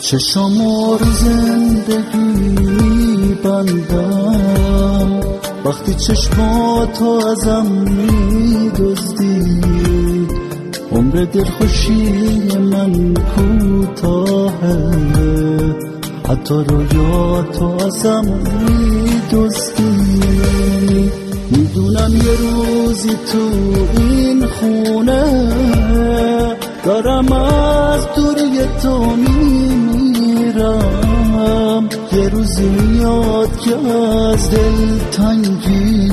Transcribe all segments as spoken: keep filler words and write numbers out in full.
چشامو رو زندگی میبندم وقتی چشماتو ازم میدزدی. عمر دلخوشی من کوتاهه، حتی رویاتو ازم میدزدی. میدونم یه روزی تو این خونه دارم از دوری تو میمیرم. یه روزی میاد که از دل تنگی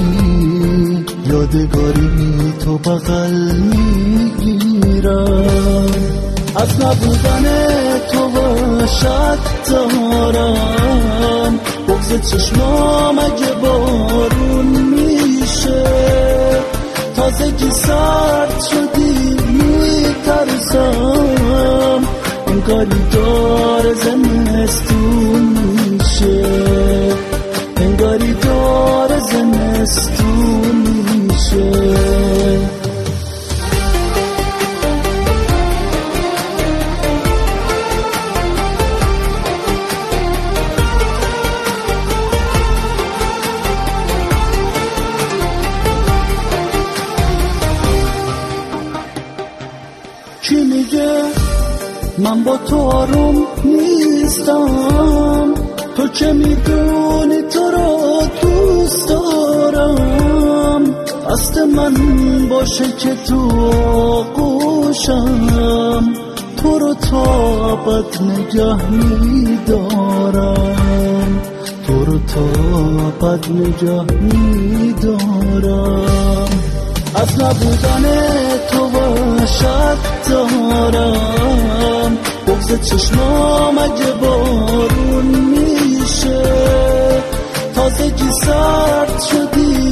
یادگاری تو بغل میگیرم. از نبودن تو وحشت دارم، بغض چشمام اگه بارون میشه. تازگی سرد شدی میترسم، انگاری داره زمستون میشه، انگاری داره زمستون میشه. کی میگه من با تو آروم نیستم؟ تو که میدونی تو رو دوست دارم. قصد من باشه که تو آغوشم، تو رو تا ابد نگه میدارم، تو رو تا ابد نگه میدارم. از نبودن تو وحشت دارم، بغض چشمام اگه بارون میشه. تازگی سرد شدی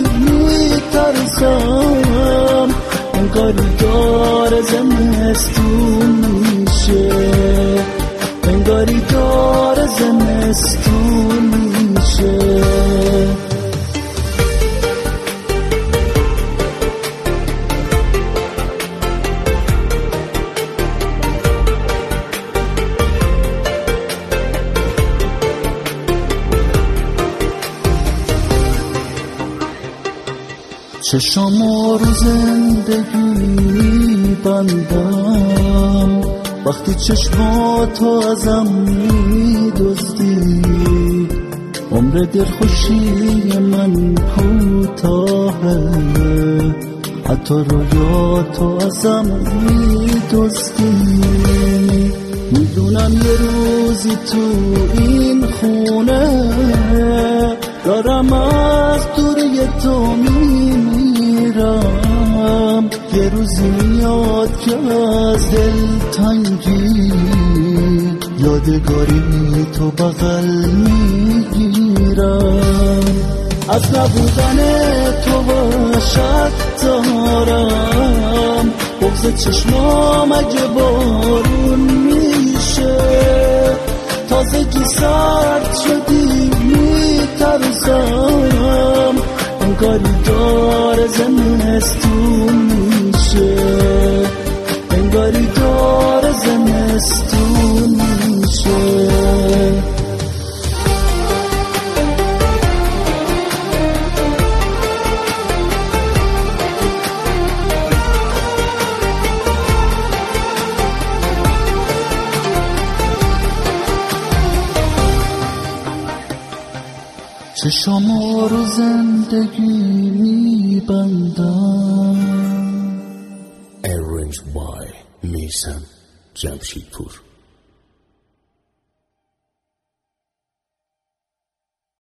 میترسم، انگاری داره زمستون میشه، انگاری داره زمستون میشه. چشامو رو زندگی میبندم وقتی چشماتو ازم میدزدی. عمر دلخوشی من کوتاهه، حتی رویاتو ازم میدزدی. میدونم یه روزی تو این خونه دارم از دوری تو میمیرم. یه روزی میاد که از دل تنگی یادگاری تو بغل میگیرم. از نبودن تو وحشت دارم، بغض چشمام اگه بارون میشه. تازگی سرد شدی میترسم، انگاری داره زمستون میشه، انگاری داره زمستون میشه. چشامو رو زندگی میبندم. Arranged by میثم جمشیدپور.